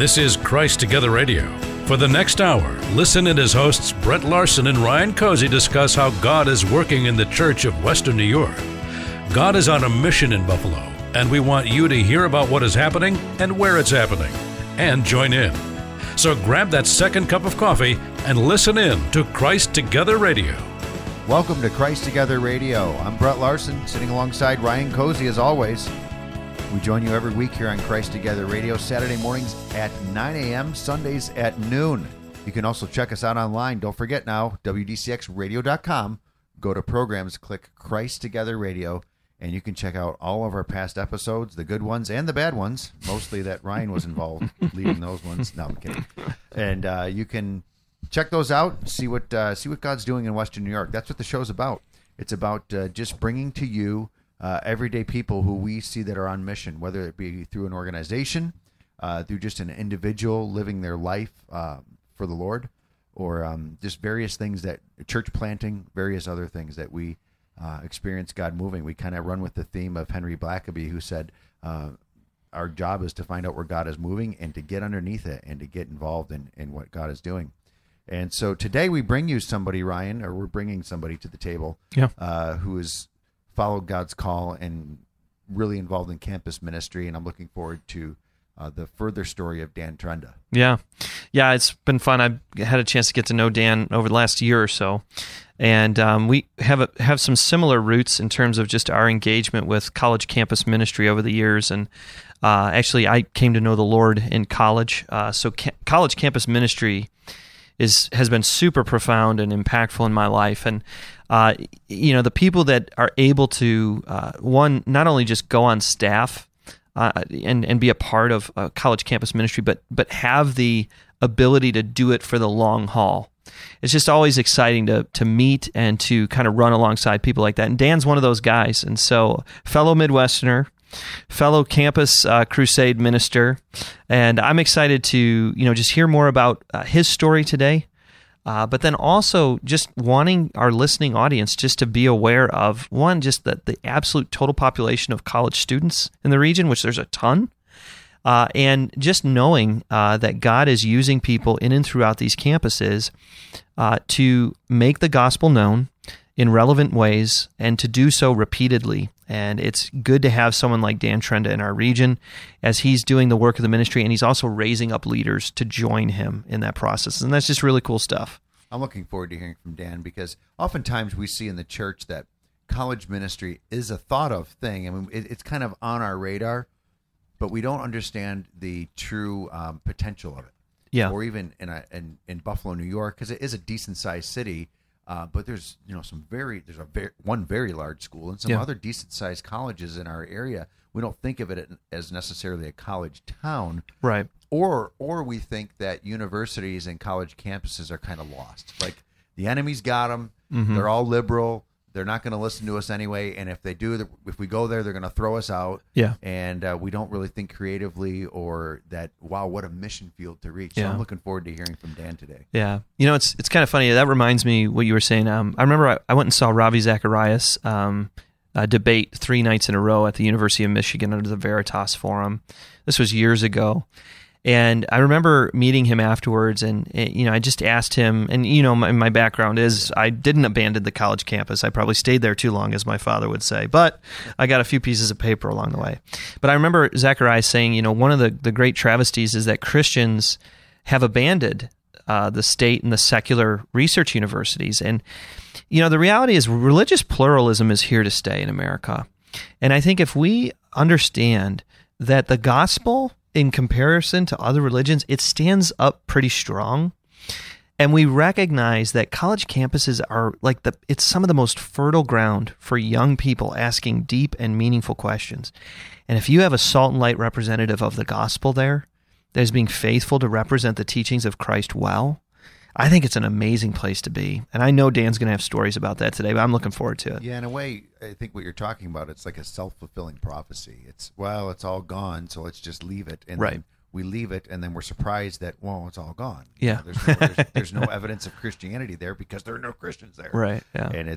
This is Christ Together Radio. For the next hour, listen in as hosts Brett Larson and Ryan Cozy discuss how God is working in the Church of Western New York. God is on a mission in Buffalo, and we want you to hear about what is happening and where it's happening, and join in. So grab that second cup of coffee and listen in to Christ Together Radio. Welcome to Christ Together Radio. I'm Brett Larson, sitting alongside Ryan Cozy as always. We join you every week here on Christ Together Radio, Saturday mornings at 9 a.m., Sundays at noon. You can also check us out online. Don't forget now, WDCXradio.com. Go to programs, click Christ Together Radio, and you can check out all of our past episodes, the good ones and the bad ones, mostly that Ryan was involved leading those ones. No, I'm kidding. And you can check those out, see what God's doing in Western New York. That's what the show's about. It's about just bringing to you everyday people who we see that are on mission, whether it be through an organization, through just an individual living their life for the Lord, or just various things that church planting, various other things that we experience God moving. We kind of run with the theme of Henry Blackaby, who said, our job is to find out where God is moving and to get underneath it and to get involved in what God is doing. And so today we bring you somebody, Ryan, or we're bringing somebody to the table who has followed God's call and really involved in campus ministry. And I'm looking forward to the further story of Dan Trenda. Yeah, it's been fun. I've had a chance to get to know Dan over the last year or so. And we have some similar roots in terms of just our engagement with college campus ministry over the years. And actually, I came to know the Lord in college. So college campus ministry has been super profound and impactful in my life. And the people that are able to one, not only just go on staff and be a part of college campus ministry, but have the ability to do it for the long haul. It's just always exciting to meet and to kind of run alongside people like that. And Dan's one of those guys. And so, fellow Midwesterner, fellow campus crusade minister, and I'm excited to just hear more about his story today. But then also just wanting our listening audience just to be aware of, one, just the absolute total population of college students in the region, which there's a ton, and just knowing that God is using people in and throughout these campuses to make the gospel known in relevant ways and to do so repeatedly. And it's good to have someone like Dan Trenda in our region as he's doing the work of the ministry, and he's also raising up leaders to join him in that process. And that's just really cool stuff. I'm looking forward to hearing from Dan, because oftentimes we see in the church that college ministry is a thought of thing. I mean, it's kind of on our radar, but we don't understand the true potential of it. Yeah. Or even in Buffalo, New York, because it is a decent sized city. But there's one very large school and some other decent sized colleges in our area. We don't think of it as necessarily a college town, right? Or we think that universities and college campuses are kind of lost. Like the enemy's got them. Mm-hmm. They're all liberal. They're not going to listen to us anyway. And if they do, if we go there, they're going to throw us out. Yeah. And we don't really think creatively, or that, wow, what a mission field to reach. So I'm looking forward to hearing from Dan today. Yeah. It's kind of funny. That reminds me what you were saying. I remember I went and saw Ravi Zacharias debate 3 nights in a row at the University of Michigan under the Veritas Forum. This was years ago. And I remember meeting him afterwards, and I just asked him, and my background is I didn't abandon the college campus. I probably stayed there too long, as my father would say, but I got a few pieces of paper along the way. But I remember Zacharias saying, one of the great travesties is that Christians have abandoned the state and the secular research universities. And, the reality is religious pluralism is here to stay in America. And I think if we understand that the gospel, in comparison to other religions, it stands up pretty strong. And we recognize that college campuses are it's some of the most fertile ground for young people asking deep and meaningful questions. And if you have a salt and light representative of the gospel there that is being faithful to represent the teachings of Christ well, I think it's an amazing place to be. And I know Dan's going to have stories about that today, but I'm looking forward to it. Yeah, in a way, I think what you're talking about, it's like a self-fulfilling prophecy. It's all gone, so let's just leave it. And then we leave it, and then we're surprised that, it's all gone. Yeah. There's no evidence of Christianity there because there are no Christians there. Right, yeah. And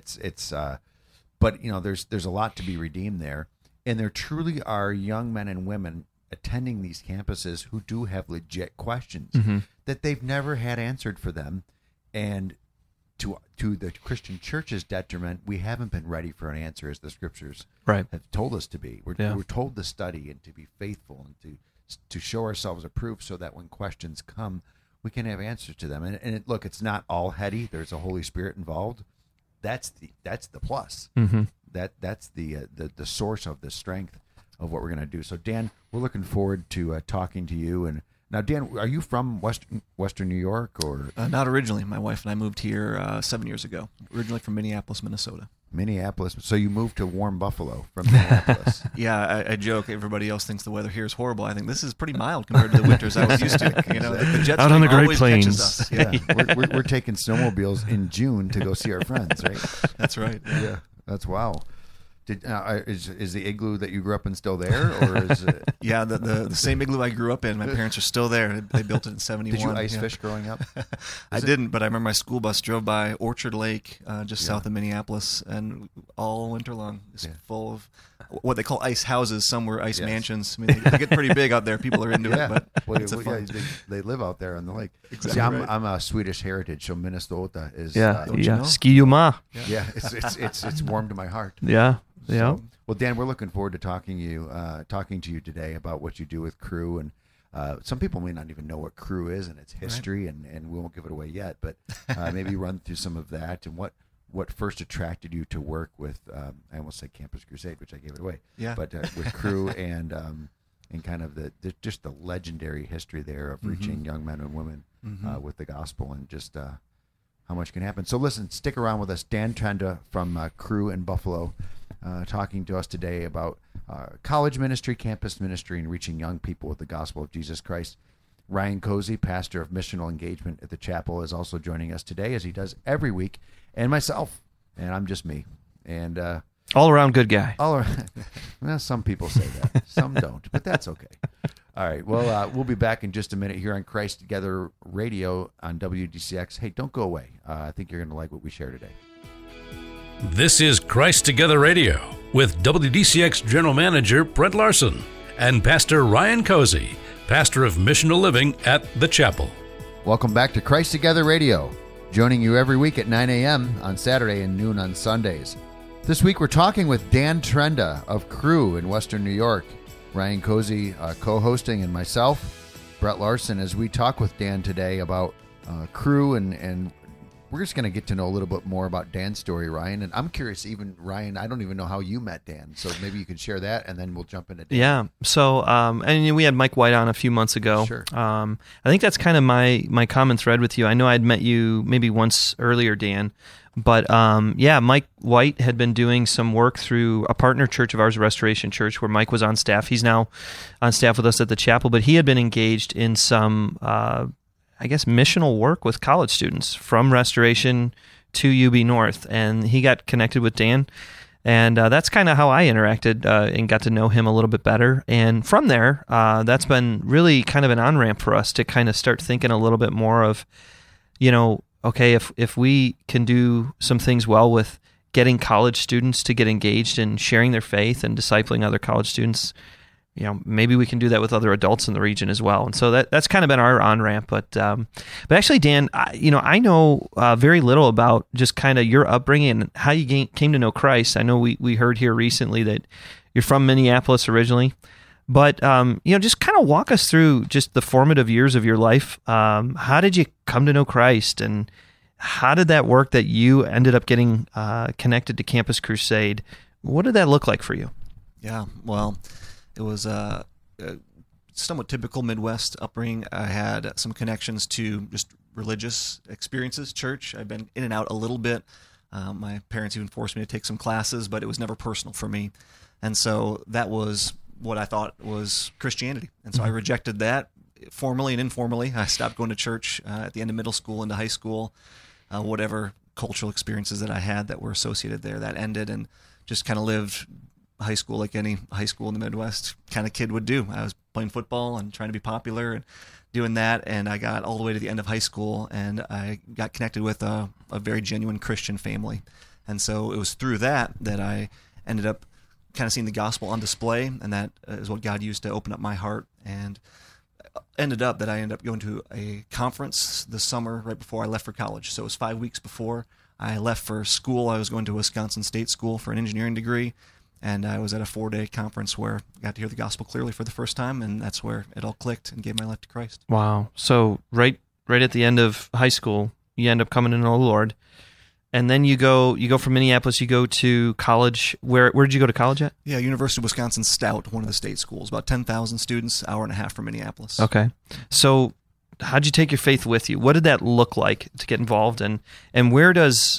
but there's a lot to be redeemed there. And there truly are young men and women attending these campuses who do have legit questions Mm-hmm. that they've never had answered for them. And to the Christian church's detriment, we haven't been ready for an answer as the scriptures Right. have told us to be. We're Yeah. told to study and to be faithful and to show ourselves approved so that when questions come, we can have answers to them. And look, it's not all heady. There's a Holy Spirit involved. That's the plus. Mm-hmm. That's the source of the strength of what we're going to do. So Dan, we're looking forward to talking to you. And now, Dan, are you from Western New York or Not originally. My wife and I moved here 7 years ago. Originally from Minneapolis, Minnesota. Minneapolis? So you moved to warm Buffalo from Minneapolis. Yeah, I joke. Everybody else thinks the weather here is horrible. I think this is pretty mild compared to the winters I was used to. You know, the jet Out on the stream Great always Plains. catches us. Yeah, we're taking snowmobiles in June to go see our friends, right? That's right. Yeah, that's wow. Is the igloo that you grew up in still there, or is it? Yeah, the same igloo I grew up in. My parents are still there. They built it in '71. Did you ice yeah. fish growing up? I didn't, but I remember my school bus drove by Orchard Lake, just south of Minneapolis, and all winter long, it's full of what they call ice houses. Some were ice mansions. I mean, they get pretty big out there. People are into it, but it's a fun. They live out there on the lake. Exactly See, right. I'm a Swedish heritage, so Minnesota is. Don't you know? Ski-U-Ma. Yeah, it's warm to my heart. Yeah. Yeah. So, well, Dan, we're looking forward to talking to you today about what you do with Cru, and some people may not even know what Cru is and its history, and we won't give it away yet, but maybe run through some of that and what first attracted you to work with I almost said Campus Crusade, which I gave it away. Yeah. But with Cru and kind of just the legendary history there of reaching young men and women with the gospel, and just how much can happen. So listen, stick around with us. Dan Trenda from Cru in Buffalo, talking to us today about college ministry, campus ministry, and reaching young people with the gospel of Jesus Christ. Ryan Cozy, pastor of missional engagement at the chapel, is also joining us today, as he does every week, and myself, and I'm just me. And All around good guy. all around, well, some people say that, some don't, but that's okay. All right, well, we'll be back in just a minute here on Christ Together Radio on WDCX. Hey, don't go away. I think you're going to like what we share today. This is Christ Together Radio with WDCX General Manager Brett Larson and Pastor Ryan Cozy, pastor of missional living at the chapel. Welcome back to Christ Together Radio, joining you every week at 9 a.m. on Saturday and noon on Sundays. This week we're talking with Dan Trenda of Cru in Western New York. Ryan Cozy co-hosting, and myself, Brett Larson, as we talk with Dan today about Cru, and we're just going to get to know a little bit more about Dan's story, Ryan. And I'm curious, even Ryan, I don't even know how you met Dan, so maybe you could share that, and then we'll jump into Dan. Yeah. So, and we had Mike White on a few months ago. Sure. I think that's kind of my common thread with you. I know I'd met you maybe once earlier, Dan, but Mike White had been doing some work through a partner church of ours, Restoration Church, where Mike was on staff. He's now on staff with us at the chapel, but he had been engaged in some missional work with college students from Restoration to UB North, and he got connected with Dan, and that's kind of how I interacted and got to know him a little bit better. And from there, that's been really kind of an on-ramp for us to kind of start thinking a little bit more of, okay, if we can do some things well with getting college students to get engaged in sharing their faith and discipling other college students, maybe we can do that with other adults in the region as well. And so that's kind of been our on-ramp. But actually, Dan, I know very little about just kind of your upbringing and how you came to know Christ. I know we heard here recently that you're from Minneapolis originally. But, just kind of walk us through just the formative years of your life. How did you come to know Christ, and how did that work that you ended up getting connected to Campus Crusade? What did that look like for you? Yeah, well, it was a somewhat typical Midwest upbringing. I had some connections to just religious experiences, church. I've been in and out a little bit. My parents even forced me to take some classes, but it was never personal for me. And so that was what I thought was Christianity. And so I rejected that formally and informally. I stopped going to church at the end of middle school into high school. Whatever cultural experiences that I had that were associated there, that ended, and just kind of lived high school like any high school in the Midwest kind of kid would do. I was playing football and trying to be popular and doing that, and I got all the way to the end of high school, and I got connected with a very genuine Christian family. And so it was through that I ended up kind of seeing the gospel on display, and that is what God used to open up my heart. And I ended up going to a conference this summer right before I left for college. So it was 5 weeks before I left for school. I was going to Wisconsin State School for an engineering degree, and I was at a 4-day conference where I got to hear the gospel clearly for the first time, and that's where it all clicked and gave my life to Christ. Wow. So right at the end of high school, you end up coming to know the Lord. And then you go from Minneapolis, you go to college. Where did you go to college at? Yeah, University of Wisconsin Stout, one of the state schools, about 10,000 students, hour and a half from Minneapolis. Okay. So how'd you take your faith with you? What did that look like to get involved in? And where does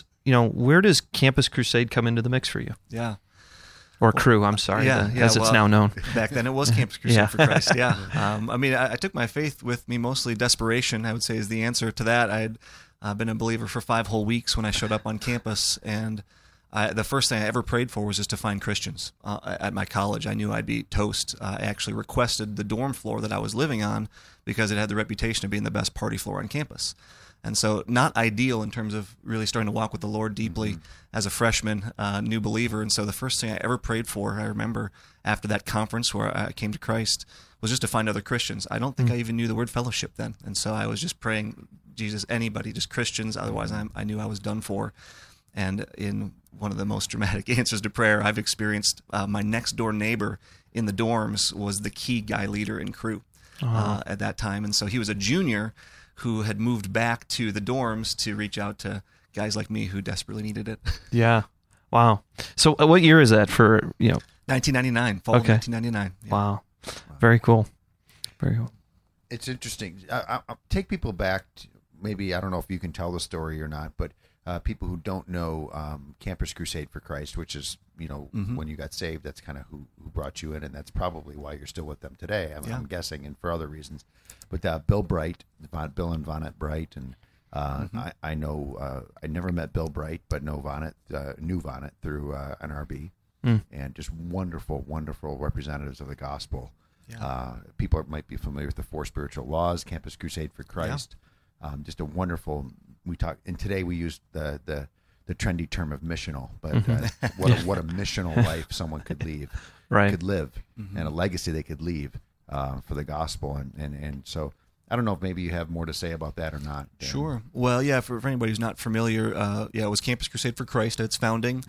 Campus Crusade come into the mix for you? Yeah. Or Cru, I'm sorry, as it's now known. Back then it was Campus Crusade for Christ, yeah. I took my faith with me, mostly desperation, I would say, is the answer to that. I'd been a believer for 5 whole weeks when I showed up on campus, and the first thing I ever prayed for was just to find Christians at my college. I knew I'd be toast. I actually requested the dorm floor that I was living on because it had the reputation of being the best party floor on campus. And so not ideal in terms of really starting to walk with the Lord deeply as a freshman, new believer. And so the first thing I ever prayed for, I remember after that conference where I came to Christ, was just to find other Christians. I don't think I even knew the word fellowship then. And so I was just praying, Jesus, anybody, just Christians. Otherwise, I knew I was done for. And in one of the most dramatic answers to prayer I've experienced, my next door neighbor in the dorms was the key guy leader in Cru at that time. And so he was a junior who had moved back to the dorms to reach out to guys like me who desperately needed it. Yeah. Wow. So what year is that for, 1999, fall of 1999. Yeah. Wow. Very cool. Very cool. It's interesting. I'll take people back to, maybe, I don't know if you can tell the story or not, but people who don't know Campus Crusade for Christ, which is, when you got saved, that's kind of who brought you in, and that's probably why you're still with them today, I'm guessing, and for other reasons. But Bill Bright, Bill and Vonnet Bright, and I know, I never met Bill Bright, but knew Vonnet through NRB, and just wonderful, wonderful representatives of the gospel. Yeah. People might be familiar with the 4 spiritual laws, Campus Crusade for Christ. Yeah. Just a wonderful. And today we use the trendy term of missional, but what a missional life someone could live, and a legacy they could leave for the gospel, and so I don't know if maybe you have more to say about that or not, Dan. Sure. Well, yeah, for anybody who's not familiar, it was Campus Crusade for Christ at its founding,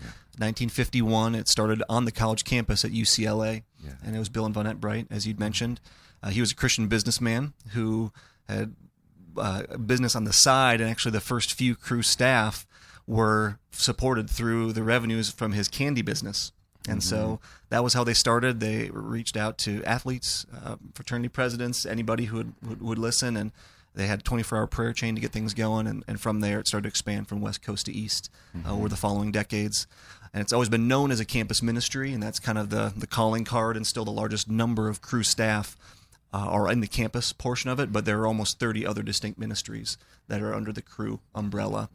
1951. It started on the college campus at UCLA, and it was Bill and Vonnet Bright, as you'd mentioned. He was a Christian businessman who had business on the side, and actually the first few Cru staff were supported through the revenues from his candy business. And so that was how they started. They reached out to athletes, fraternity presidents, anybody who would listen, and they had a 24-hour prayer chain to get things going, and from there it started to expand from West Coast to East over the following decades. And it's always been known as a campus ministry, and that's kind of the calling card, and still the largest number of Cru staff are in the campus portion of it, but there are almost 30 other distinct ministries that are under the Cru umbrella.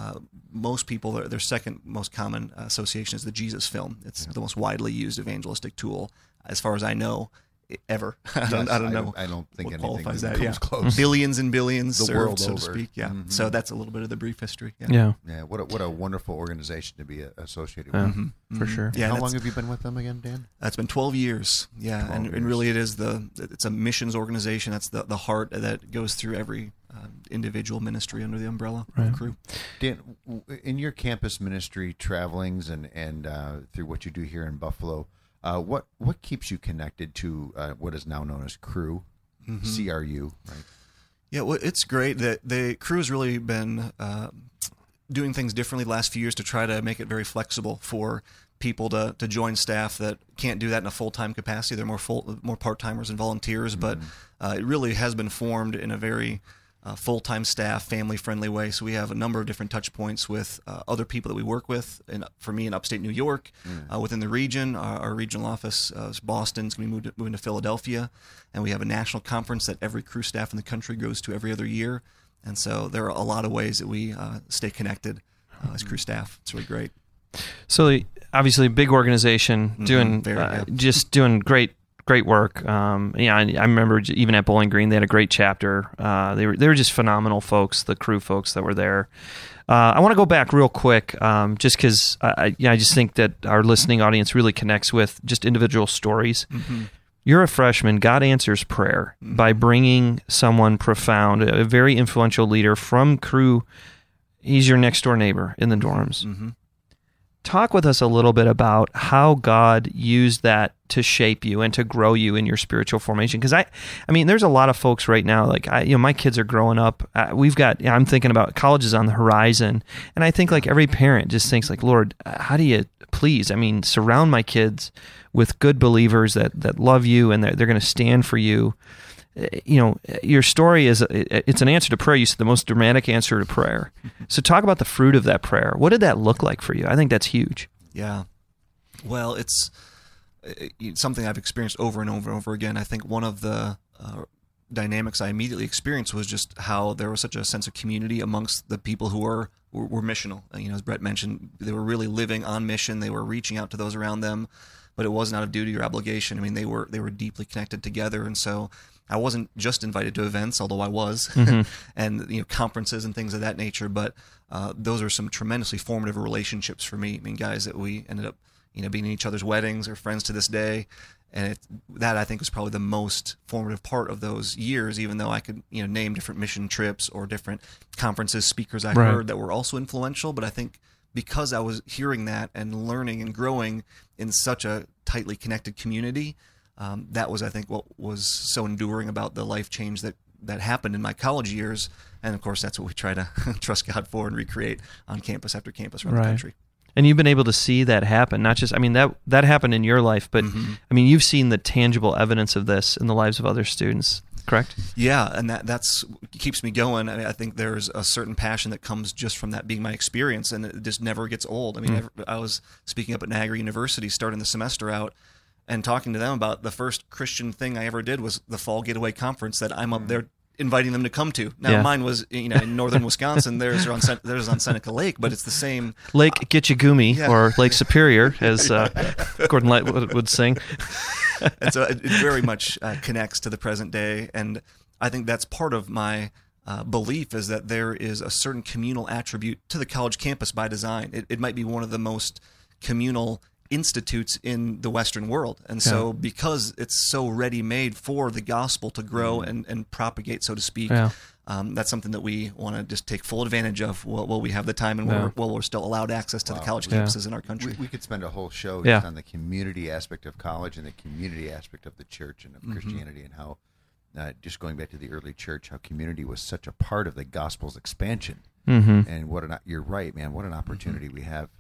Most people, their second most common association is the Jesus Film. It's the most widely used evangelistic tool, as far as I know, ever. I don't know. I don't think anything qualifies that. comes close. Billions and billions the served, world so over. to speak. Yeah. So that's a little bit of the brief history. Yeah. What a wonderful organization to be associated with. For sure. Yeah. How long have you been with them again, Dan? It's been 12 years. Yeah, 12 years. And really it's a missions organization. That's the heart that goes through every individual ministry under the umbrella of Cru. Dan, in your campus ministry travelings and through what you do here in Buffalo, what keeps you connected to what is now known as Cru, CRU, right? Yeah, well, it's great that the Cru has really been doing things differently the last few years to try to make it very flexible for people to join staff that can't do that in a full-time capacity. They're more part-timers and volunteers, but it really has been formed in a very full-time staff, family-friendly way. So we have a number of different touch points with other people that we work with. And for me, in upstate New York, within the region, our regional office is Boston. It's going to be moving to Philadelphia. And we have a national conference that every Cru staff in the country goes to every other year. And so there are a lot of ways that we stay connected as Cru staff. It's really great. So obviously, a big organization doing very, just doing great great work. Yeah, I remember even at Bowling Green, they had a great chapter. They were just phenomenal folks, the crew folks that were there. I want to go back real quick, just because I just think that our listening audience really connects with just individual stories. Mm-hmm. You're a freshman. God answers prayer by bringing someone profound, a very influential leader from Cru. He's your next door neighbor in the dorms. Mm-hmm. Talk with us a little bit about how God used that to shape you and to grow you in your spiritual formation. Because I mean, there's a lot of folks right now. Like my kids are growing up. I'm thinking about college is on the horizon, and I think like every parent just thinks like, Lord, how do you please? I mean, surround my kids with good believers that love you and they're going to stand for you. Your story it's an answer to prayer. You said the most dramatic answer to prayer. So talk about the fruit of that prayer. What did that look like for you? I think that's huge. Yeah. Well, it's something I've experienced over and over and over again. I think one of the dynamics I immediately experienced was just how there was such a sense of community amongst the people who were missional. As Brett mentioned, they were really living on mission. They were reaching out to those around them, but it wasn't out of duty or obligation. I mean, they were deeply connected together, and so I wasn't just invited to events, although I was, and conferences and things of that nature. But those are some tremendously formative relationships for me. I mean, guys that we ended up, being in each other's weddings or friends to this day, and that I think was probably the most formative part of those years. Even though I could, name different mission trips or different conferences, speakers I heard that were also influential. But I think because I was hearing that and learning and growing in such a tightly connected community. That was, I think, what was so enduring about the life change that happened in my college years. And, of course, that's what we try to trust God for and recreate on campus after campus around the country. And you've been able to see that happen, not just, that happened in your life, but, you've seen the tangible evidence of this in the lives of other students, correct? Yeah, and that's keeps me going. I think there's a certain passion that comes just from that being my experience, and it just never gets old. I was speaking up at Niagara University, starting the semester out, and talking to them about the first Christian thing I ever did was the Fall Getaway Conference that I'm up there inviting them to come to. Now, mine was in northern Wisconsin. Theirs on Seneca Lake, but it's the same. Lake Gitchagumi or Lake Superior, as Gordon Lightwood would sing. And so it very much connects to the present day, and I think that's part of my belief is that there is a certain communal attribute to the college campus by design. It might be one of the most communal institutes in the Western world. And so because it's so ready-made for the gospel to grow and propagate, so to speak, that's something that we want to just take full advantage of while we have the time and while we're still allowed access to the college campuses in our country. We could spend a whole show just on the community aspect of college and the community aspect of the church and of Christianity, and how, just going back to the early church, how community was such a part of the gospel's expansion. And you're right, man, what an opportunity we have.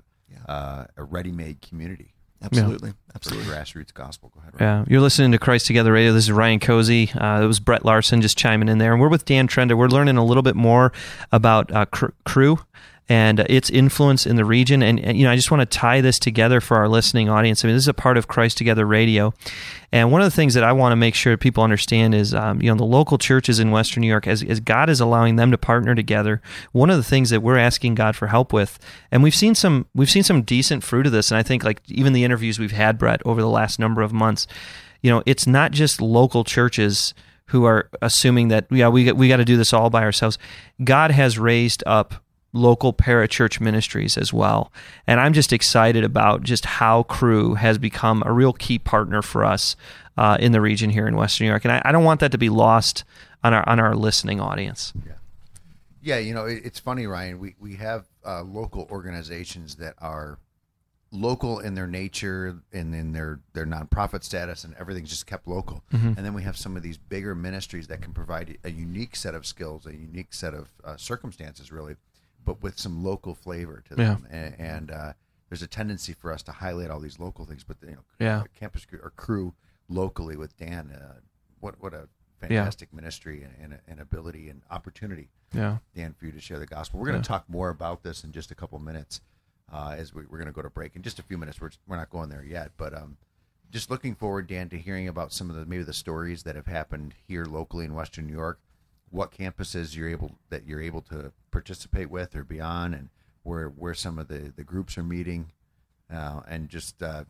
A ready-made community. Absolutely. Grassroots gospel. Go ahead, Ryan. Yeah, you're listening to Christ Together Radio. This is Ryan Cozy. It was Brett Larson just chiming in there. And we're with Dan Trenda. We're learning a little bit more about Cru and its influence in the region. And I just want to tie this together for our listening audience. This is a part of Christ Together Radio. And one of the things that I want to make sure people understand is, the local churches in Western New York, as God is allowing them to partner together, one of the things that we're asking God for help with, and we've seen some decent fruit of this, and I think like even the interviews we've had, Brett, over the last number of months, it's not just local churches who are assuming that, we got to do this all by ourselves. God has raised up local parachurch ministries as well. And I'm just excited about just how Cru has become a real key partner for us in the region here in Western New York. And I don't want that to be lost on our listening audience. Yeah, it's funny, Ryan. We have local organizations that are local in their nature and in their nonprofit status, and everything's just kept local. And then we have some of these bigger ministries that can provide a unique set of skills, a unique set of circumstances, really, but with some local flavor to them. And there's a tendency for us to highlight all these local things, but campus or Cru locally with Dan, what a fantastic ministry and ability and opportunity, Dan, for you to share the gospel. We're going to talk more about this in just a couple minutes as we're going to go to break in just a few minutes. We're not going there yet, but just looking forward, Dan, to hearing about some of maybe the stories that have happened here locally in Western New York. What campuses you're able to participate with or beyond, and where some of the groups are meeting, and just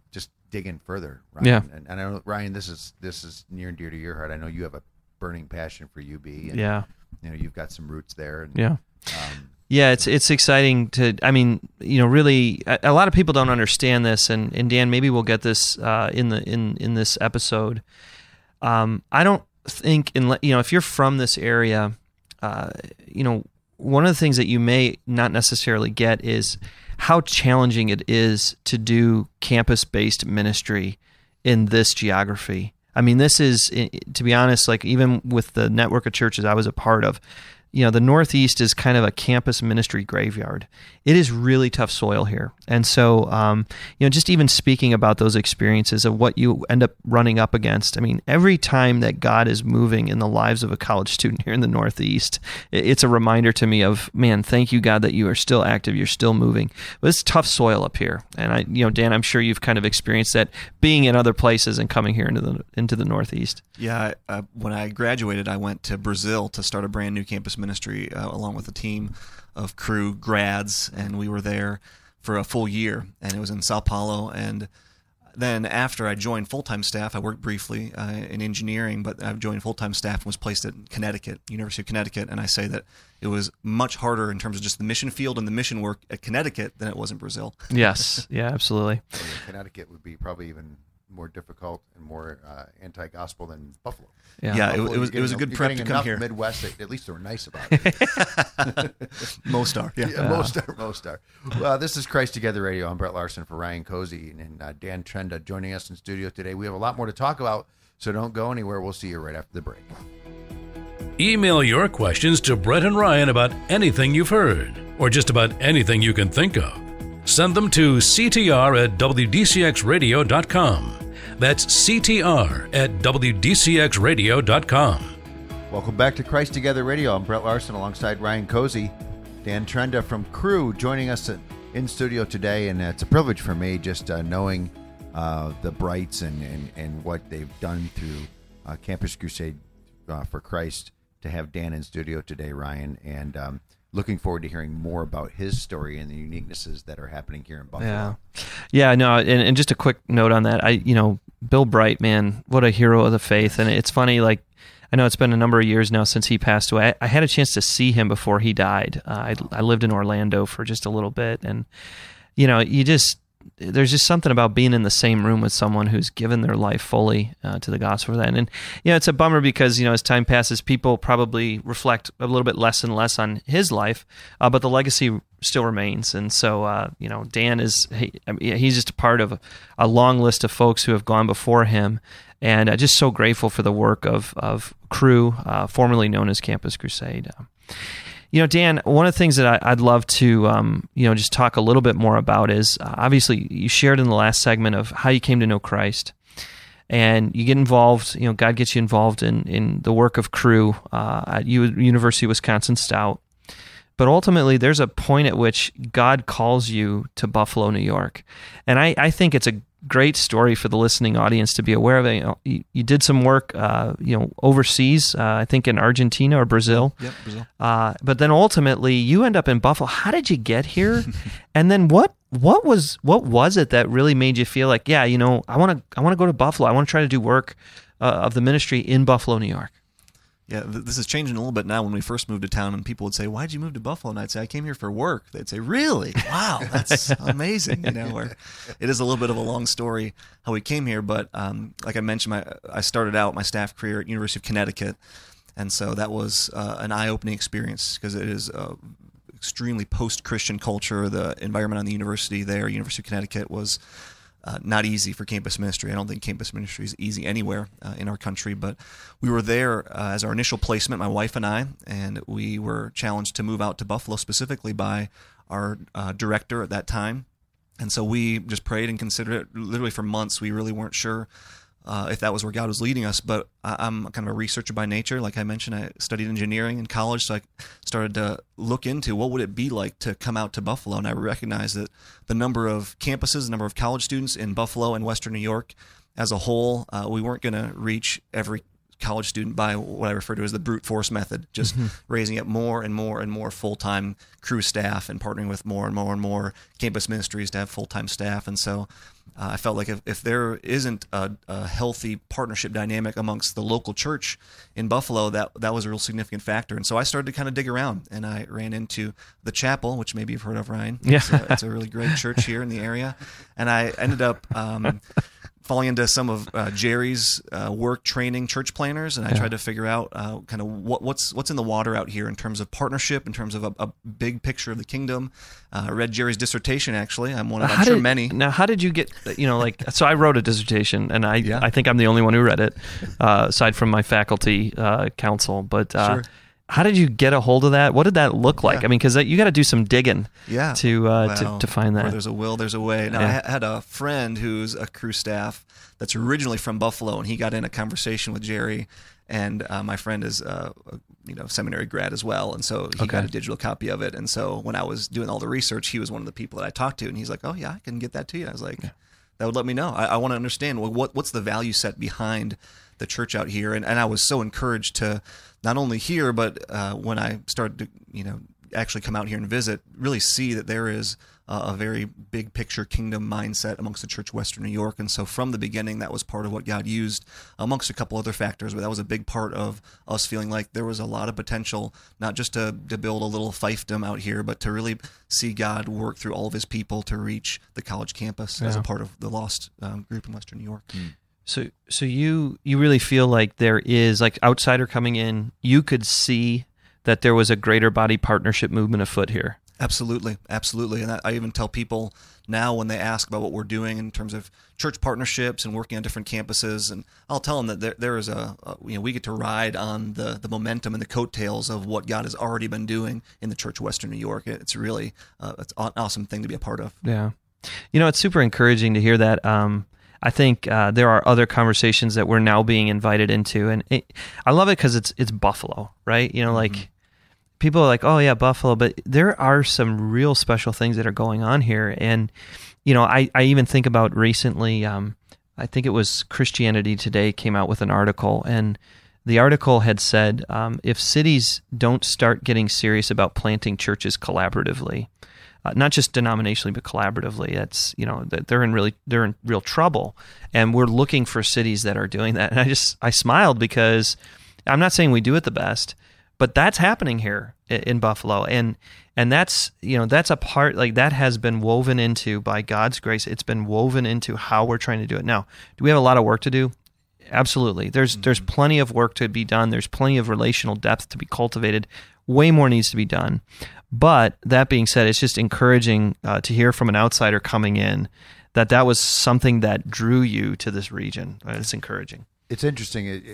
dig in further, Ryan. Yeah. And I know, Ryan, this is near and dear to your heart. I know you have a burning passion for UB. And, Yeah. You've got some roots there. And, Yeah. Yeah, it's exciting to. I mean, really, a lot of people don't understand this, and Dan, maybe we'll get this in this episode. I don't think, if you're from this area, one of the things that you may not necessarily get is how challenging it is to do campus-based ministry in this geography. I mean, this is, to be honest, like even with the network of churches I was a part of, the Northeast is kind of a campus ministry graveyard. It is really tough soil here. And so, just even speaking about those experiences of what you end up running up against, I mean, every time that God is moving in the lives of a college student here in the Northeast, it's a reminder to me of, man, thank you, God, that you are still active, you're still moving. But it's tough soil up here. And Dan, I'm sure you've kind of experienced that being in other places and coming here into the Northeast. Yeah, when I graduated, I went to Brazil to start a brand new campus ministry along with a team of Cru grads, and we were there for a full year, and it was in Sao Paulo. And then after I joined full-time staff, I worked briefly in engineering, but I joined full-time staff and was placed at University of Connecticut, and I say that it was much harder in terms of just the mission field and the mission work at Connecticut than it was in Brazil. Yes, yeah, absolutely. Connecticut would be probably even more difficult and more anti-gospel than Buffalo. Yeah, Buffalo, it was a good prep to come here. Midwest, at least they were nice about it. Most are. Most are. Well, this is Christ Together Radio. I'm Brett Larson for Ryan Cozy and Dan Trenda joining us in studio today. We have a lot more to talk about, so don't go anywhere. We'll see you right after the break. Email your questions to Brett and Ryan about anything you've heard, or just about anything you can think of. Send them to ctr@wdcxradio.com. That's ctr@wdcxradio.com. Welcome back to Christ Together Radio. I'm Brett Larson alongside Ryan Cozy. Dan Trenda from Cru joining us in studio today, and it's a privilege for me just knowing the Brights and what they've done through Campus Crusade for Christ to have Dan in studio today, Ryan, and looking forward to hearing more about his story and the uniquenesses that are happening here in Buffalo. Yeah, no, and just a quick note on that. Bill Bright, man, what a hero of the faith. And it's funny, like, I know it's been a number of years now since he passed away. I had a chance to see him before he died. I lived in Orlando for just a little bit, and there's just something about being in the same room with someone who's given their life fully to the gospel for that. And it's a bummer because as time passes, people probably reflect a little bit less and less on his life, but the legacy still remains. And so Dan he's just a part of a long list of folks who have gone before him, and just so grateful for the work of Cru, formerly known as Campus Crusade. Dan, one of the things that I'd love to, just talk a little bit more about is, obviously, you shared in the last segment of how you came to know Christ, and you get involved, God gets you involved in the work of Cru at University of Wisconsin-Stout. But ultimately, there's a point at which God calls you to Buffalo, New York. And I think it's a great story for the listening audience to be aware of it. You did some work, overseas, I think in Argentina or Brazil. Yep, Brazil. But then ultimately, you end up in Buffalo. How did you get here? And then what was it that really made you feel like, I want to go to Buffalo. I want to try to do work of the ministry in Buffalo, New York. Yeah, this is changing a little bit now. When we first moved to town, and people would say, "Why'd you move to Buffalo?" And I'd say, "I came here for work." They'd say, "Really? Wow, that's amazing." Where it is a little bit of a long story how we came here, but like I mentioned, I started out my staff career at University of Connecticut, and so that was an eye-opening experience because it is extremely post-Christian culture. The environment on the university there, University of Connecticut, was not easy for campus ministry. I don't think campus ministry is easy anywhere in our country, but we were there as our initial placement, my wife and I, and we were challenged to move out to Buffalo specifically by our director at that time. And so we just prayed and considered it literally for months. We really weren't sure if that was where God was leading us, but I'm kind of a researcher by nature. Like I mentioned, I studied engineering in college, so I started to look into what would it be like to come out to Buffalo, and I recognized that the number of campuses, the number of college students in Buffalo and Western New York as a whole, we weren't going to reach every college student by what I refer to as the brute force method, just raising up more and more and more full-time crew staff and partnering with more and more and more campus ministries to have full-time staff. And so I felt like if there isn't a healthy partnership dynamic amongst the local church in Buffalo, that was a real significant factor. And so I started to kind of dig around, and I ran into the Chapel, which maybe you've heard of, Ryan. Yeah. It's a really great church here in the area. And I ended up falling into some of Jerry's work training church planners, and I tried to figure out kind of what's in the water out here in terms of partnership, in terms of a big picture of the kingdom. I read Jerry's dissertation, actually. I'm one of, I'm sure, many. Now, how did you get, so I wrote a dissertation, and I think I'm the only one who read it, aside from my faculty council, but Sure. How did you get a hold of that? What did that look like? Yeah. I mean, because you got to do some digging to find that. Where there's a will, there's a way. Now, I had a friend who's a crew staff that's originally from Buffalo, and he got in a conversation with Jerry, and my friend is a seminary grad as well, and so he got a digital copy of it. And so when I was doing all the research, he was one of the people that I talked to, and he's like, "Oh yeah, I can get that to you." I was like, "That would let me know. I want to understand what's the value set behind the church out here." And I was so encouraged to not only hear, but when I started to actually come out here and visit, really see that there is a very big picture kingdom mindset amongst the church of Western New York. And so from the beginning, that was part of what God used amongst a couple other factors, but that was a big part of us feeling like there was a lot of potential, not just to build a little fiefdom out here, but to really see God work through all of his people to reach the college campus as a part of the lost group in Western New York. So you really feel like there is, like, outsider coming in, you could see that there was a greater body partnership movement afoot here. Absolutely. And I even tell people now when they ask about what we're doing in terms of church partnerships and working on different campuses, and I'll tell them that there is we get to ride on the momentum and the coattails of what God has already been doing in the Church of Western New York. It's really it's an awesome thing to be a part of. Yeah. It's super encouraging to hear that. I think there are other conversations that we're now being invited into, and I love it because it's Buffalo, right? Like, people are like, "Oh yeah, Buffalo," but there are some real special things that are going on here. And I even think about recently. I think it was Christianity Today came out with an article, and the article had said if cities don't start getting serious about planting churches collaboratively, not just denominationally, but collaboratively, that's they're in real trouble, and we're looking for cities that are doing that. And I smiled because I'm not saying we do it the best, but that's happening here in Buffalo, and that's that's a part, like, that has been woven into, by God's grace, it's been woven into how we're trying to do it. Now, do we have a lot of work to do? Absolutely. There's plenty of work to be done. There's plenty of relational depth to be cultivated. Way more needs to be done. But that being said, it's just encouraging to hear from an outsider coming in that was something that drew you to this region. It's encouraging. It's interesting.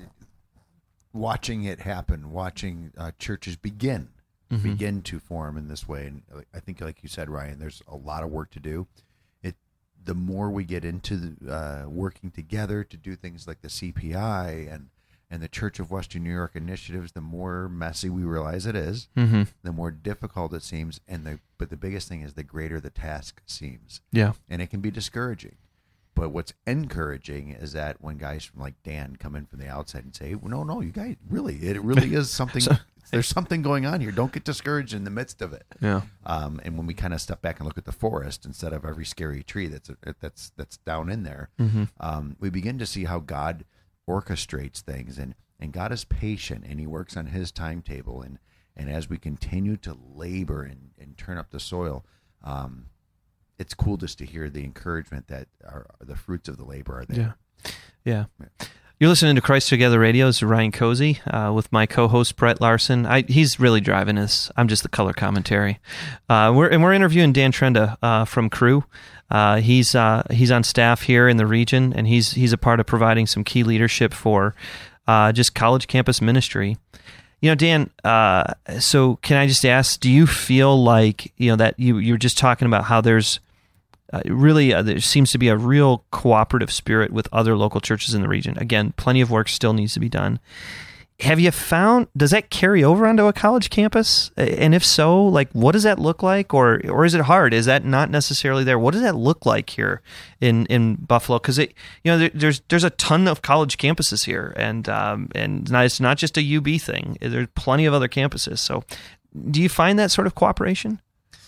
Watching it happen, watching churches begin to form in this way. And I think, like you said, Ryan, there's a lot of work to do. The more we get into working together to do things like the CPI and the Church of Western New York initiatives, the more messy we realize it is, the more difficult it seems, but the biggest thing is the greater the task seems. Yeah. And it can be discouraging. But what's encouraging is that when guys from like Dan come in from the outside and say, well, no, you guys, it really is something. There's something going on here. Don't get discouraged in the midst of it. Yeah. And when we kind of step back and look at the forest instead of every scary tree that's down in there, we begin to see how God orchestrates things, and God is patient, and he works on his timetable. And as we continue to labor and turn up the soil, it's cool just to hear the encouragement that the fruits of the labor are there. Yeah. You're listening to Christ Together Radio. This is Ryan Cozy with my co-host Brett Larson. He's really driving us. I'm just the color commentary. We're interviewing Dan Trenda from Cru. He's on staff here in the region, and he's a part of providing some key leadership for just college campus ministry. Dan, so can I just ask, do you feel like, that you're just talking about how there's there seems to be a real cooperative spirit with other local churches in the region? Again, plenty of work still needs to be done. have you found, does that carry over onto a college campus? And if so, like, what does that look like? Or is it hard? Is that not necessarily there? What does that look like here in Buffalo? Because there's a ton of college campuses here, and it's not just a UB thing. There's plenty of other campuses. So, do you find that sort of cooperation?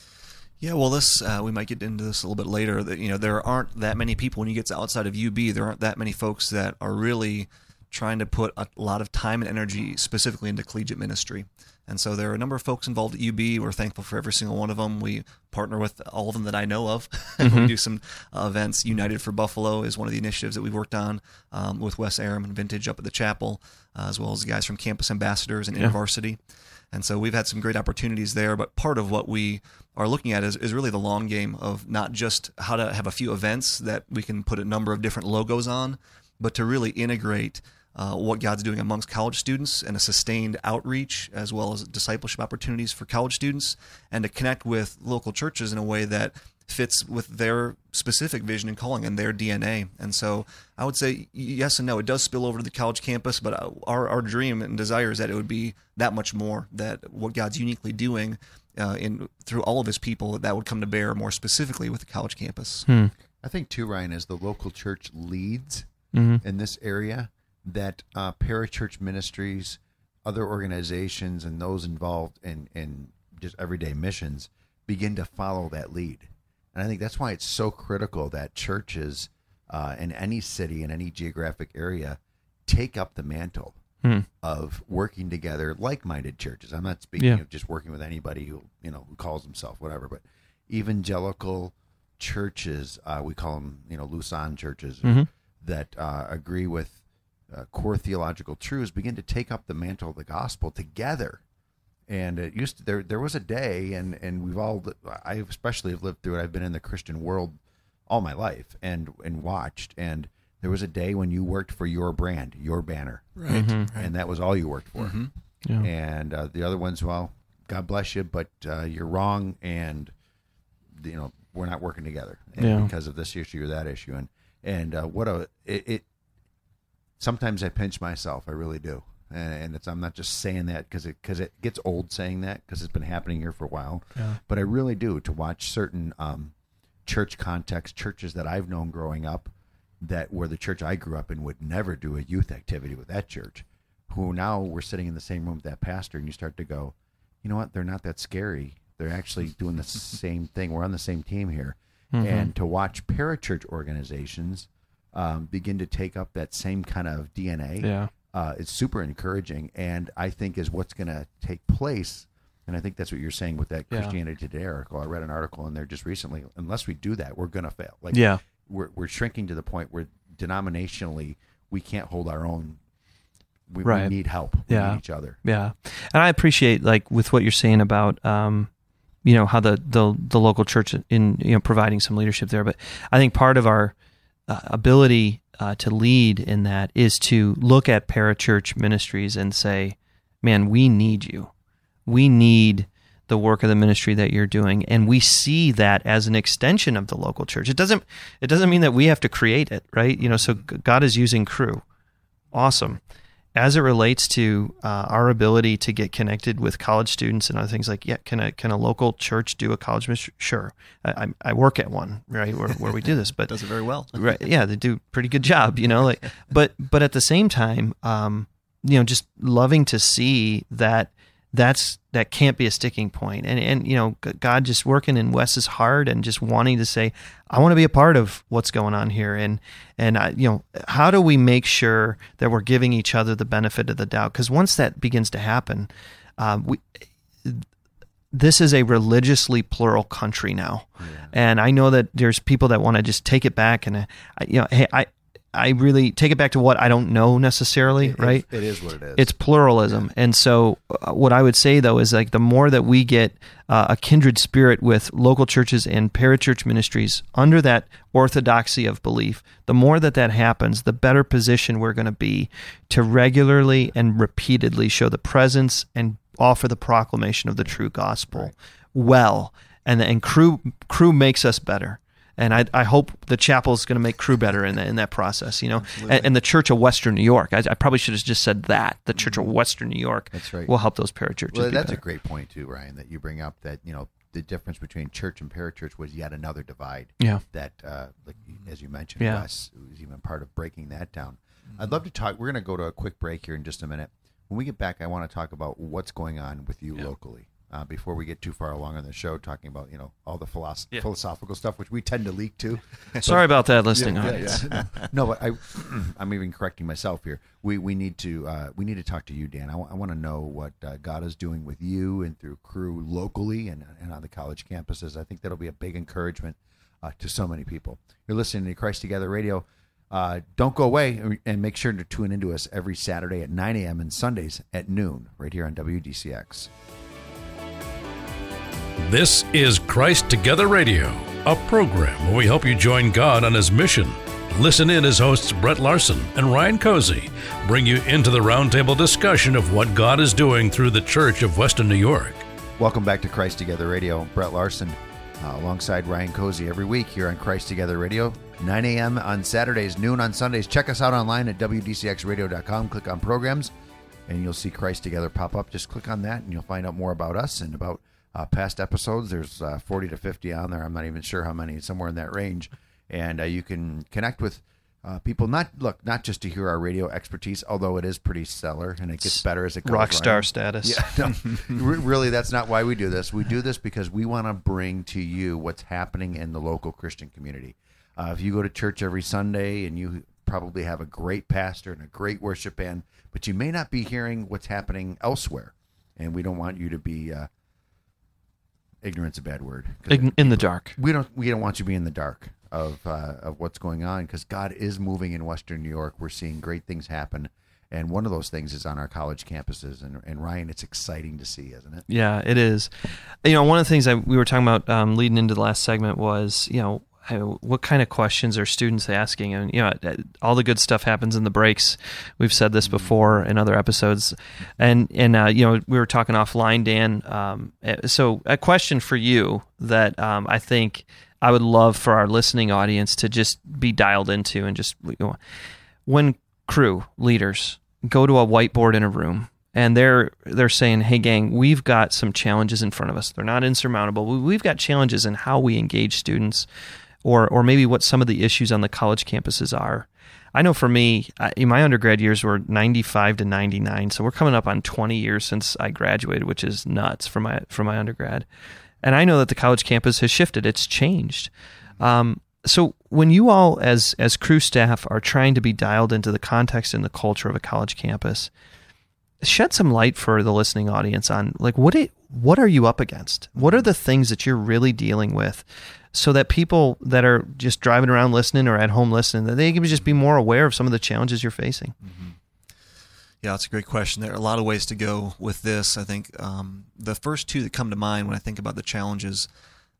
Yeah, well, this we might get into this a little bit later. That there aren't that many people when you get outside of UB. There aren't that many folks that are really trying to put a lot of time and energy specifically into collegiate ministry. And so there are a number of folks involved at UB. We're thankful for every single one of them. We partner with all of them that I know of. We do some events. United for Buffalo is one of the initiatives that we've worked on with Wes Aram and Vintage up at the chapel, as well as the guys from Campus Ambassadors and InterVarsity. And so we've had some great opportunities there. But part of what we are looking at is really the long game of not just how to have a few events that we can put a number of different logos on, but to really integrate what God's doing amongst college students and a sustained outreach as well as discipleship opportunities for college students, and to connect with local churches in a way that fits with their specific vision and calling and their DNA. And so I would say yes and no. It does spill over to the college campus, but our dream and desire is that it would be that much more, that what God's uniquely doing through all of his people, that would come to bear more specifically with the college campus. I think too, Ryan, as the local church leads in this area, that parachurch ministries, other organizations, and those involved in just everyday missions begin to follow that lead. And I think that's why it's so critical that churches in any city, in any geographic area, take up the mantle of working together, like-minded churches. I'm not speaking of just working with anybody who calls himself whatever, but evangelical churches, we call them Lusan churches, that agree with core theological truths, begin to take up the mantle of the gospel together. And it used to, there was a day, and we've all, I especially have lived through it. I've been in the Christian world all my life and watched, and there was a day when you worked for your brand, your banner, right? And that was all you worked for. Yeah. And the other ones, well, God bless you, but you're wrong, and we're not working together because of this issue or that issue. And sometimes I pinch myself, I really do. And I'm not just saying that because it gets old saying that, because it's been happening here for a while. Yeah. But I really do, to watch certain church contexts, churches that I've known growing up, that where the church I grew up in would never do a youth activity with that church, who now we're sitting in the same room with that pastor, and you start to go, you know what, they're not that scary. They're actually doing the same thing. We're on the same team here. And to watch parachurch organizations begin to take up that same kind of DNA, it's super encouraging, and I think is what's going to take place. And I think that's what you're saying with that Christianity Today article. I read an article in there just recently. Unless we do that, we're going to fail. We're shrinking to the point where denominationally we can't hold our own. We need help. We need each other. Yeah, and I appreciate, like, with what you're saying about how the local church in providing some leadership there. But I think part of our ability to lead in that is to look at parachurch ministries and say, man, we need you. We need the work of the ministry that you're doing, and we see that as an extension of the local church. It doesn't mean that we have to create it, right? So God is using Cru. Awesome. As it relates to our ability to get connected with college students and other things, like, can a local church do a college ministry? Sure. I work at one, right, where we do this, but does it very well. Right? Yeah, they do a pretty good job, but at the same time, just loving to see that can't be a sticking point, and God just working in Wes's heart and just wanting to say, I want to be a part of what's going on here, and how do we make sure that we're giving each other the benefit of the doubt? Because once that begins to happen, this is a religiously plural country now, and I know that there's people that want to just take it back, and I really take it back to what I don't know necessarily, right? It is what it is. It's pluralism. And so what I would say, though, is like the more that we get a kindred spirit with local churches and parachurch ministries under that orthodoxy of belief, the more that happens, the better position we're going to be to regularly and repeatedly show the presence and offer the proclamation of the true gospel well. And Cru makes us better. And I hope the chapel is going to make Cru better in that process, and the Church of Western New York. I probably should have just said that. The Church of Western New York. That's right. Will help those parachurches. Well, that's better. a great point too, Ryan, that you bring up, that the difference between church and parachurch was yet another divide. Yeah. That, like as you mentioned, Yeah. Wes was even part of breaking that down. I'd love to talk. We're going to go to a quick break here in just a minute. When we get back, I want to talk about what's going on with you locally. Before we get too far along on the show, talking about all the philosophical stuff, which we tend to leak to. Sorry about that, listening audience. No, but I'm even correcting myself here. We need to talk to you, Dan. I want to know what God is doing with you and through Cru locally and on the college campuses. I think that'll be a big encouragement to so many people. You're listening to Christ Together Radio. Don't go away, and make sure to tune into us every Saturday at 9 a.m. and Sundays at noon right here on WDCX. This is Christ Together Radio, a program where we help you join God on His mission. Listen in as hosts Brett Larson and Ryan Cozy bring you into the roundtable discussion of what God is doing through the Church of Western New York. Welcome back to Christ Together Radio. Brett Larson alongside Ryan Cozy every week here on Christ Together Radio, 9 a.m. on Saturdays, noon on Sundays. Check us out online at WDCXradio.com. Click on programs, and you'll see Christ Together pop up. Just click on that, and you'll find out more about us and about past episodes. There's 40 to 50 on there. I'm not even sure how many, somewhere in that range. And you can connect with people, not just to hear our radio expertise, although it is pretty stellar and it gets better as it goes. Rock star status. Yeah, no, really, that's not why we do this. We do this because we want to bring to you what's happening in the local Christian community. If you go to church every Sunday and you probably have a great pastor and a great worship band, but you may not be hearing what's happening elsewhere. And we don't want you to be... ignorant's a bad word. In the dark. We don't want you to be in the dark of what's going on, because God is moving in Western New York. We're seeing great things happen, and one of those things is on our college campuses. And Ryan, it's exciting to see, isn't it? Yeah, it is. One of the things we were talking about leading into the last segment was what kind of questions are students asking? And all the good stuff happens in the breaks. We've said this before in other episodes, and we were talking offline, Dan. So a question for you that I think I would love for our listening audience to just be dialed into, and just when Cru leaders go to a whiteboard in a room, and they're saying, "Hey, gang, we've got some challenges in front of us. They're not insurmountable. We've got challenges in how we engage students." Or maybe what some of the issues on the college campuses are. I know for me, my undergrad years were 95 to 99, so we're coming up on 20 years since I graduated, which is nuts for my undergrad. And I know that the college campus has shifted; it's changed. So when you all, as Cru staff, are trying to be dialed into the context and the culture of a college campus, shed some light for the listening audience on what are you up against? What are the things that you're really dealing with? So that people that are just driving around listening or at home listening, that they can just be more aware of some of the challenges you're facing. Mm-hmm. Yeah, that's a great question. There are a lot of ways to go with this. I think the first two that come to mind when I think about the challenges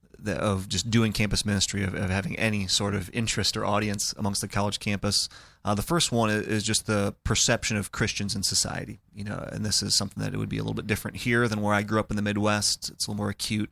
of just doing campus ministry, of having any sort of interest or audience amongst the college campus, the first one is just the perception of Christians in society. And this is something that it would be a little bit different here than where I grew up in the Midwest. It's a little more acute.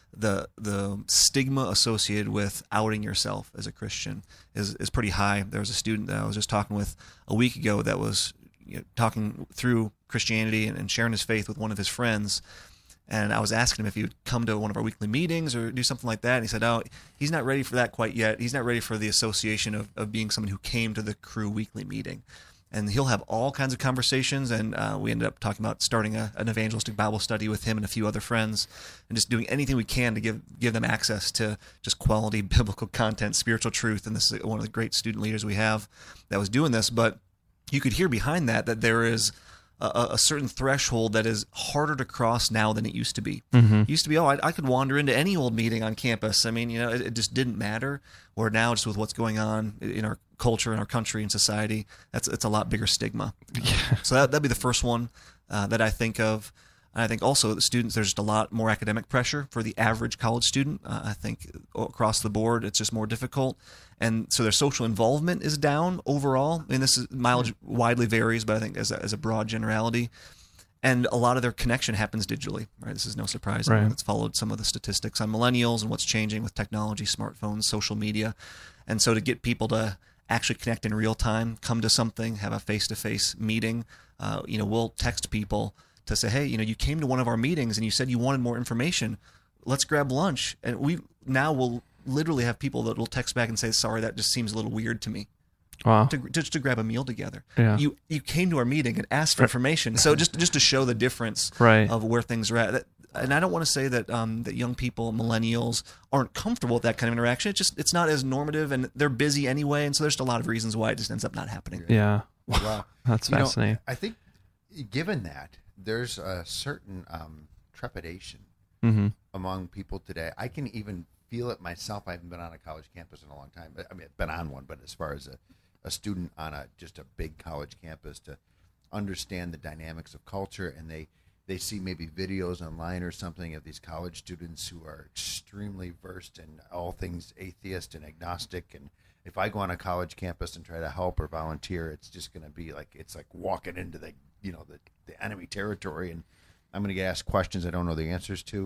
The stigma associated with outing yourself as a Christian is pretty high. There was a student that I was just talking with a week ago that was talking through Christianity and sharing his faith with one of his friends, and I was asking him if he would come to one of our weekly meetings or do something like that, and he said, "Oh, he's not ready for that quite yet. He's not ready for the association of being someone who came to the Cru weekly meeting." And he'll have all kinds of conversations, and we ended up talking about starting an evangelistic Bible study with him and a few other friends, and just doing anything we can to give them access to just quality biblical content, spiritual truth. And this is one of the great student leaders we have that was doing this. But you could hear behind that there is a certain threshold that is harder to cross now than it used to be. Mm-hmm. It used to be, I could wander into any old meeting on campus. I mean, it just didn't matter. Or now, just with what's going on in our culture, in our country, and society, it's a lot bigger stigma. Yeah. So that'd be the first one that I think of. And I think also the students, there's just a lot more academic pressure for the average college student. I think across the board, it's just more difficult. And so their social involvement is down overall. I mean, mileage widely varies, but I think as a broad generality. And a lot of their connection happens digitally, right? This is no surprise. Right. It's followed some of the statistics on millennials and what's changing with technology, smartphones, social media. And so to get people to actually connect in real time, come to something, have a face-to-face meeting, we'll text people to say, hey, you came to one of our meetings and you said you wanted more information. Let's grab lunch. And we'll literally have people that will text back and say, sorry, that just seems a little weird to me. Wow. Just to grab a meal together. Yeah. You came to our meeting and asked for information. So just to show the difference Right. of where things are at. And I don't want to say that that young people, millennials, aren't comfortable with that kind of interaction. It's not as normative, and they're busy anyway. And so there's just a lot of reasons why it just ends up not happening. Yeah. Wow. That's fascinating. I think given that, there's a certain trepidation Mm-hmm. among people today. I can even feel it myself. I haven't been on a college campus in a long time. I mean, I've been on one, but as far as a student on just a big college campus, to understand the dynamics of culture, and they see maybe videos online or something of these college students who are extremely versed in all things atheist and agnostic. And if I go on a college campus and try to help or volunteer, it's just going to be like, it's like walking into the enemy territory, and I'm going to get asked questions I don't know the answers to.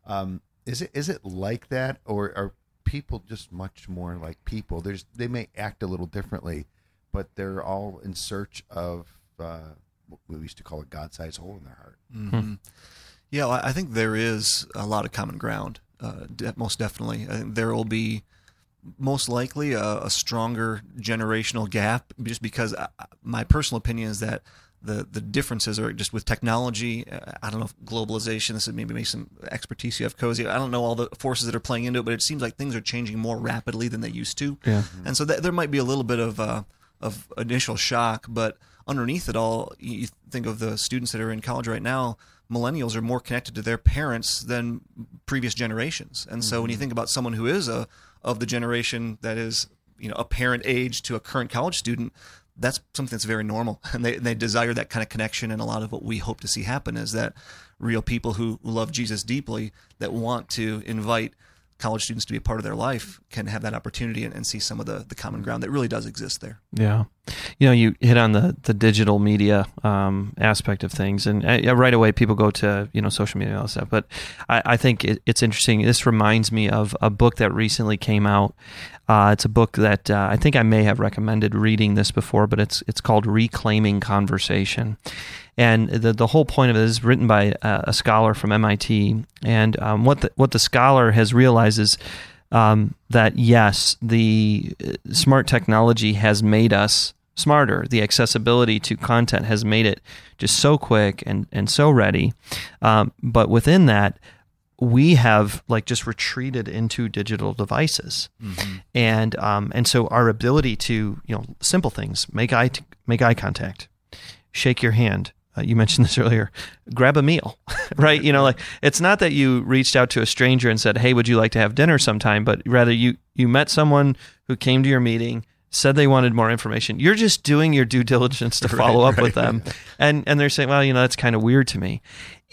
Is it like that, or are people just much more like people? They may act a little differently, but they're all in search of what we used to call a God-sized hole in their heart. Mm-hmm. Yeah, well, I think there is a lot of common ground. Most definitely, I think there will be most likely a stronger generational gap, just because my personal opinion is that the differences are just with technology. I don't know if globalization, this is maybe some expertise you have, Cozy. I don't know all the forces that are playing into it, but it seems like things are changing more rapidly than they used to. Yeah. And so there might be a little bit of initial shock, but underneath it all, you think of the students that are in college right now, millennials are more connected to their parents than previous generations. And so when you think about someone who is of the generation that is, a parent age to a current college student, that's something that's very normal, and they desire that kind of connection. And a lot of what we hope to see happen is that real people who love Jesus deeply, that want to invite college students to be a part of their life, can have that opportunity and see some of the common ground that really does exist there. Yeah. You hit on the digital media aspect of things, and right away people go to, social media and all that stuff. But I think it's interesting. This reminds me of a book that recently came out. It's a book that I think I may have recommended reading this before, but it's called Reclaiming Conversation. And the whole point of it is written by a scholar from MIT. And what the scholar has realized is that, yes, the smart technology has made us smarter. The accessibility to content has made it just so quick and so ready. But within that, we have just retreated into digital devices. Mm-hmm. And so our ability to, simple things, make eye contact, shake your hand. You mentioned this earlier, grab a meal, right? It's not that you reached out to a stranger and said, hey, would you like to have dinner sometime? But rather you met someone who came to your meeting, said they wanted more information. You're just doing your due diligence to follow up with them. And they're saying, well, that's kind of weird to me.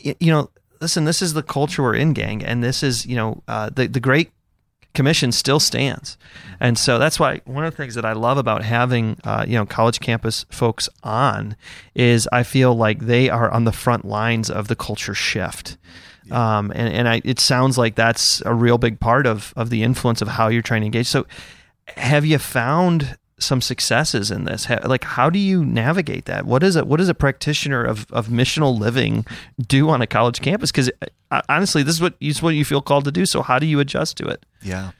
Listen, this is the culture we're in, gang. And this is, the Great Commission still stands. And so that's why one of the things that I love about having, college campus folks on is I feel like they are on the front lines of the culture shift. Yeah. It sounds like that's a real big part of the influence of how you're trying to engage. So have you found some successes in this? How do you navigate that? What does a practitioner of missional living do on a college campus? Because honestly, this is what you feel called to do. So how do you adjust to it? Yeah.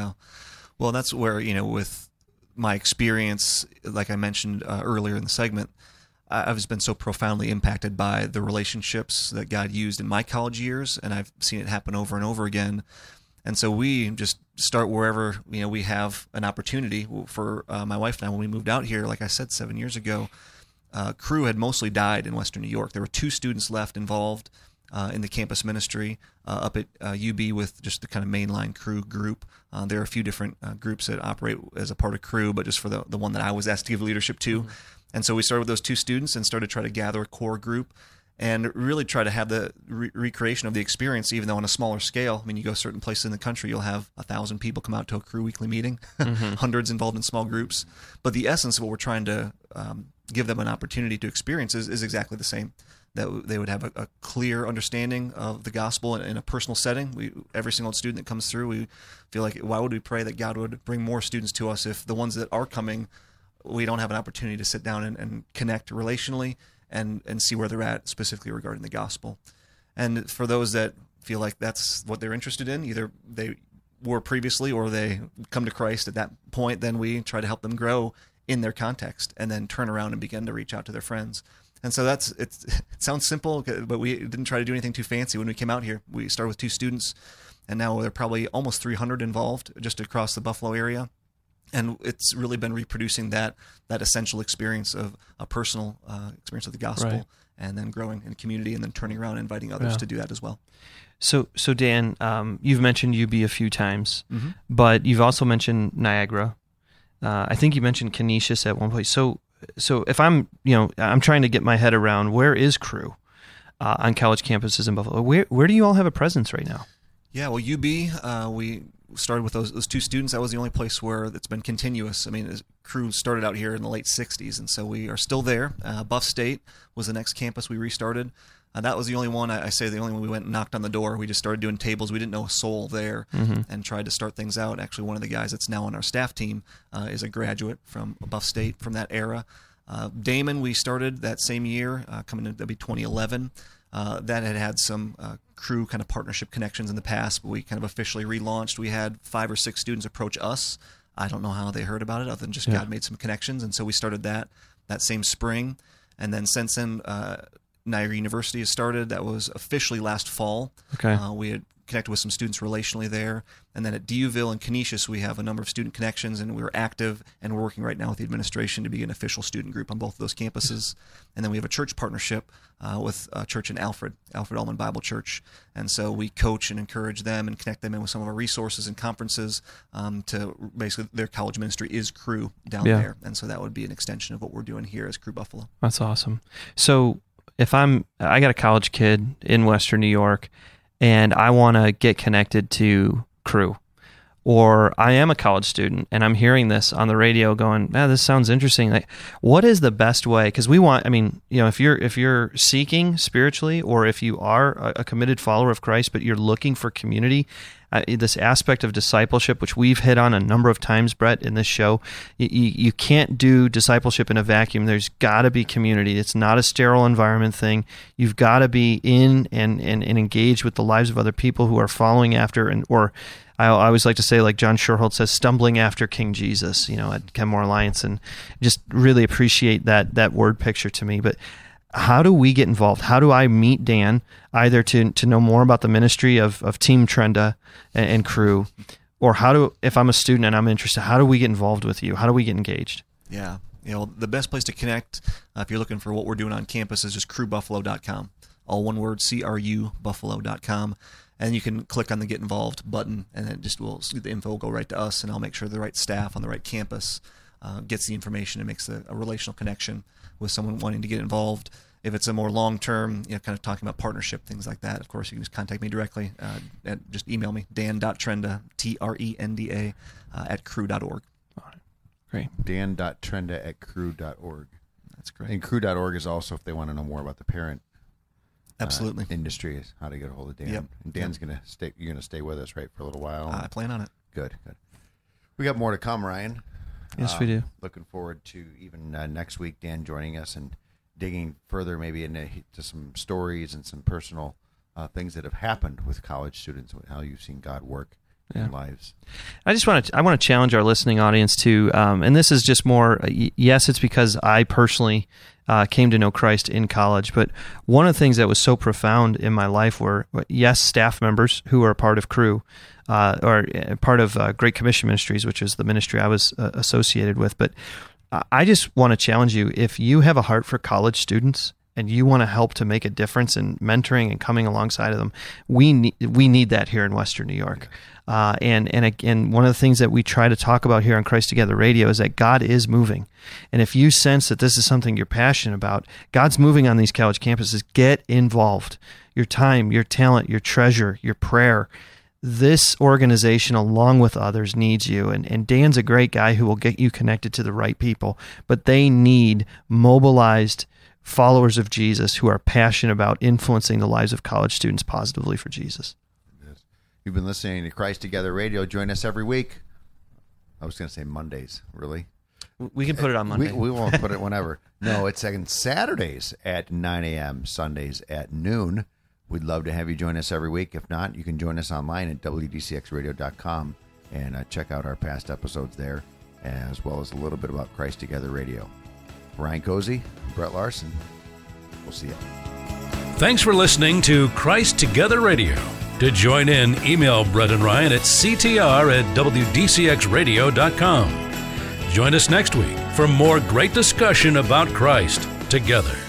Well, that's where, with my experience, like I mentioned earlier in the segment, I've just been so profoundly impacted by the relationships that God used in my college years, and I've seen it happen over and over again. And so we just start wherever we have an opportunity. For my wife and I, when we moved out here, like I said, 7 years ago, Cru had mostly died in Western New York. There were 2 students left involved in the campus ministry up at UB with just the kind of mainline Cru group. There are a few different groups that operate as a part of Cru, but just for the one that I was asked to give leadership to. Mm-hmm. And so we started with those 2 students and started to try to gather a core group and really try to have the recreation of the experience, even though on a smaller scale. I mean, you go certain places in the country, you'll have 1,000 people come out to a Cru weekly meeting, mm-hmm. hundreds involved in small groups. But the essence of what we're trying to give them an opportunity to experience is exactly the same. That they would have a clear understanding of the gospel in a personal setting. Every single student that comes through, we feel like, why would we pray that God would bring more students to us if the ones that are coming, we don't have an opportunity to sit down and connect relationally and see where they're at specifically regarding the gospel. And for those that feel like that's what they're interested in, either they were previously or they come to Christ at that point, then we try to help them grow in their context and then turn around and begin to reach out to their friends. And so it sounds simple, but we didn't try to do anything too fancy when we came out here. We started with 2 students, and now there are probably almost 300 involved just across the Buffalo area. And it's really been reproducing that essential experience of a personal experience of the gospel, right, and then growing in community and then turning around and inviting others to do that as well. So Dan, you've mentioned UB a few times, but you've also mentioned Niagara. I think you mentioned Canisius at one point. So if I'm trying to get my head around, where is Cru on college campuses in Buffalo? Where do you all have a presence right now? Yeah, well, UB, we started with those 2 students. That was the only place where it's been continuous. I mean, Cru started out here in the late 60s, and so we are still there. Buff State was the next campus we restarted. That was the only one, I say the only one we went and knocked on the door. We just started doing tables. We didn't know a soul there and tried to start things out. Actually, one of the guys that's now on our staff team is a graduate from Buff State from that era. Damon, we started that same year, coming into, that'd be 2011. That had some Cru kind of partnership connections in the past, but we kind of officially relaunched. We had 5 or 6 students approach us. I don't know how they heard about it, other than just God made some connections, and so we started that same spring. And then since then, Niagara University has started. That was officially last fall. Okay. We had connected with some students relationally there. And then at DUville and Canisius, we have a number of student connections, and we're active, and we're working right now with the administration to be an official student group on both of those campuses. And then we have a church partnership with a church in Alfred Allman Bible Church. And so we coach and encourage them and connect them in with some of our resources and conferences to basically their college ministry is Cru down there. And so that would be an extension of what we're doing here as Cru Buffalo. That's awesome. So if I got a college kid in Western New York and I want to get connected to Cru, or I am a college student and I'm hearing this on the radio going, man, this sounds interesting. Like, what is the best way? Because we want, if you're seeking spiritually, or if you are a committed follower of Christ, but you're looking for community, this aspect of discipleship, which we've hit on a number of times, Brett, in this show, you can't do discipleship in a vacuum. There's got to be community. It's not a sterile environment thing. You've got to be in and engaged with the lives of other people who are following after, or I always like to say, like John Sherholt says, stumbling after King Jesus, at Kenmore Alliance, and just really appreciate that word picture to me. But how do we get involved? How do I meet Dan, either to know more about the ministry of Team Trenda and Cru, or if I'm a student and I'm interested, how do we get involved with you? How do we get engaged? Yeah. The best place to connect, if you're looking for what we're doing on campus, is just crubuffalo.com. All one word, CRUbuffalo.com. And you can click on the Get Involved button, and then the info will go right to us, and I'll make sure the right staff on the right campus gets the information and makes a relational connection with someone wanting to get involved. If it's a more long-term, kind of talking about partnership, things like that, of course, you can just contact me directly. Just email me, dan.trenda, TRENDA, at cru.org. All right. Great. Dan.trenda at cru.org. That's great. And cru.org is also if they want to know more about the parent absolutely industry, is how to get a hold of Dan. Yep. And Dan's going to stay. You're going to stay with us, right, for a little while. I plan on it. Good. We got more to come, Ryan. Yes, we do. Looking forward to even next week, Dan joining us and digging further maybe into some stories and some personal things that have happened with college students, how you've seen God work in lives. I want to challenge our listening audience to, and this is just more, yes, it's because I personally came to know Christ in college, but one of the things that was so profound in my life were, yes, staff members who are a part of Cru, or part of Great Commission Ministries, which is the ministry I was associated with. But I just want to challenge you, if you have a heart for college students and you want to help to make a difference in mentoring and coming alongside of them, we need that here in Western New York. And again, one of the things that we try to talk about here on Christ Together Radio is that God is moving. And if you sense that this is something you're passionate about, God's moving on these college campuses, get involved. Your time, your talent, your treasure, your prayer, this organization, along with others, needs you. And Dan's a great guy who will get you connected to the right people, but they need mobilized followers of Jesus who are passionate about influencing the lives of college students positively for Jesus. You've been listening to Christ Together Radio. Join us every week. I was going to say Mondays, really? We can put it on Monday. We won't put it whenever. No, it's on Saturdays at 9 a.m., Sundays at noon. We'd love to have you join us every week. If not, you can join us online at wdcxradio.com and check out our past episodes there, as well as a little bit about Christ Together Radio. Ryan Cozy, Brett Larson. We'll see you. Thanks for listening to Christ Together Radio. To join in, email Brett and Ryan at ctr@wdcxradio.com. Join us next week for more great discussion about Christ together.